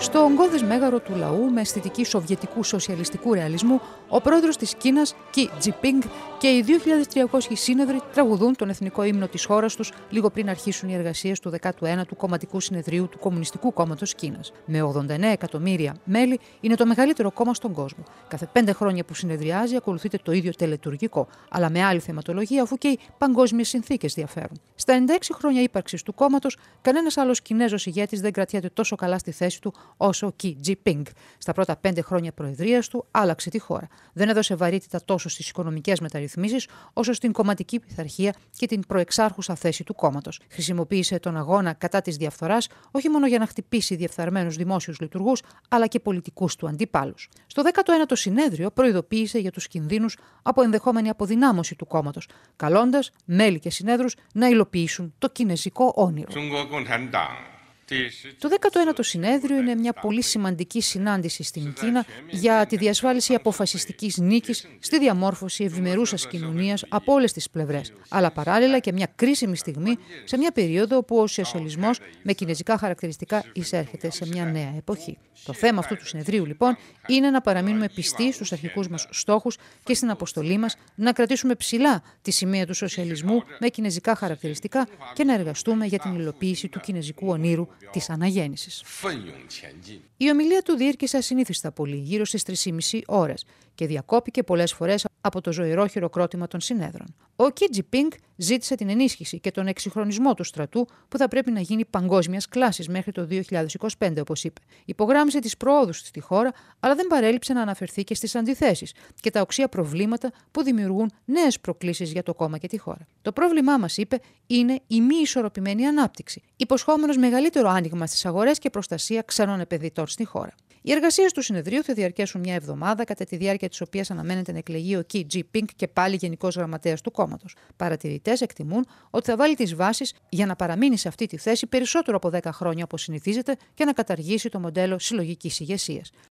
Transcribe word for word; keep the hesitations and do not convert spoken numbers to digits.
Στο ογκώδες μέγαρο του λαού, με αισθητική σοβιετικού σοσιαλιστικού ρεαλισμού, ο πρόεδρος της Κίνας, Κι Τζιπίνγκ, και οι δύο χιλιάδες τριακόσιοι σύνεδροι τραγουδούν τον εθνικό ύμνο της χώρας τους λίγο πριν αρχίσουν οι εργασίες του δέκατου ένατου Κομματικού Συνεδρίου του Κομμουνιστικού Κόμματος Κίνας. Με ογδόντα εννέα εκατομμύρια μέλη, είναι το μεγαλύτερο κόμμα στον κόσμο. Κάθε πέντε χρόνια που συνεδριάζει, ακολουθείται το ίδιο τελετουργικό, αλλά με άλλη θεματολογία, αφού και οι παγκόσμιες συνθήκες διαφέρουν. Στα ενενήντα έξι χρόνια ύπαρξης του κόμματος, κανένας άλλος Κινέζος ηγέτης δεν κρατιέται τόσο καλά στη θέση του όσο ο Κι Τζιπίνγκ. Στα πρώτα πέντε χρόνια προεδρίας του, άλλαξε τη χώρα. Δεν έδωσε βαρύτητα τόσο στις οικονομικές μεταρρυθμίσεις, όσο στην κομματική πειθαρχία και την προεξάρχουσα θέση του κόμματος. Χρησιμοποίησε τον αγώνα κατά της διαφθοράς όχι μόνο για να χτυπήσει διεφθαρμένους δημόσιους λειτουργούς, αλλά και πολιτικούς του αντιπάλους. Στο δέκατο ένατο συνέδριο προειδοποίησε για τους κινδύνους από ενδεχόμενη αποδυνάμωση του κόμματος, καλώντας μέλη και συνέδρους να υλοποιήσουν το κινεζικό όνειρο. Το δέκατο ένατο συνέδριο είναι μια πολύ σημαντική συνάντηση στην Κίνα για τη διασφάλιση αποφασιστικής νίκης στη διαμόρφωση ευημερούσας κοινωνίας από όλες τις πλευρές, αλλά παράλληλα και μια κρίσιμη στιγμή σε μια περίοδο όπου ο σοσιαλισμός με κινεζικά χαρακτηριστικά εισέρχεται σε μια νέα εποχή. Το θέμα αυτού του συνεδρίου, λοιπόν, είναι να παραμείνουμε πιστοί στους αρχικούς μας στόχους και στην αποστολή μας να κρατήσουμε ψηλά τη σημαία του σοσιαλισμού με κινεζικά χαρακτηριστικά και να εργαστούμε για την υλοποίηση του κινεζικού ονείρου της αναγέννησης. Η ομιλία του διήρκησε ασυνήθιστα πολύ, γύρω στις τρεις και μισή ώρες, και διακόπηκε πολλές φορές από το ζωηρό χειροκρότημα των συνέδρων. Ο Κι Τζιπίνγκ ζήτησε την ενίσχυση και τον εξυγχρονισμό του στρατού, που θα πρέπει να γίνει παγκόσμιας κλάσης μέχρι το δύο χιλιάδες είκοσι πέντε, όπως είπε. Υπογράμμισε τις προόδους στη χώρα, αλλά δεν παρέλειψε να αναφερθεί και στις αντιθέσεις και τα οξεία προβλήματα που δημιουργούν νέες προκλήσεις για το κόμμα και τη χώρα. Το πρόβλημά μας, είπε, είναι η μη ισορροπημένη ανάπτυξη, υποσχόμενος μεγαλύτερο άνοιγμα στις αγορές και προστασία ξένων επενδυτών στη χώρα. Οι εργασίες του συνεδρίου θα διαρκέσουν μια εβδομάδα, κατά τη διάρκεια της οποίας αναμένεται να εκλεγεί ο Κι Τζιπίνγκ και πάλι γενικός γραμματέας του κόμματος. Παρατηρητές εκτιμούν ότι θα βάλει τις βάσεις για να παραμείνει σε αυτή τη θέση περισσότερο από δέκα χρόνια όπως συνηθίζεται και να καταργήσει το μοντέλο συλλογικής ηγεσίας.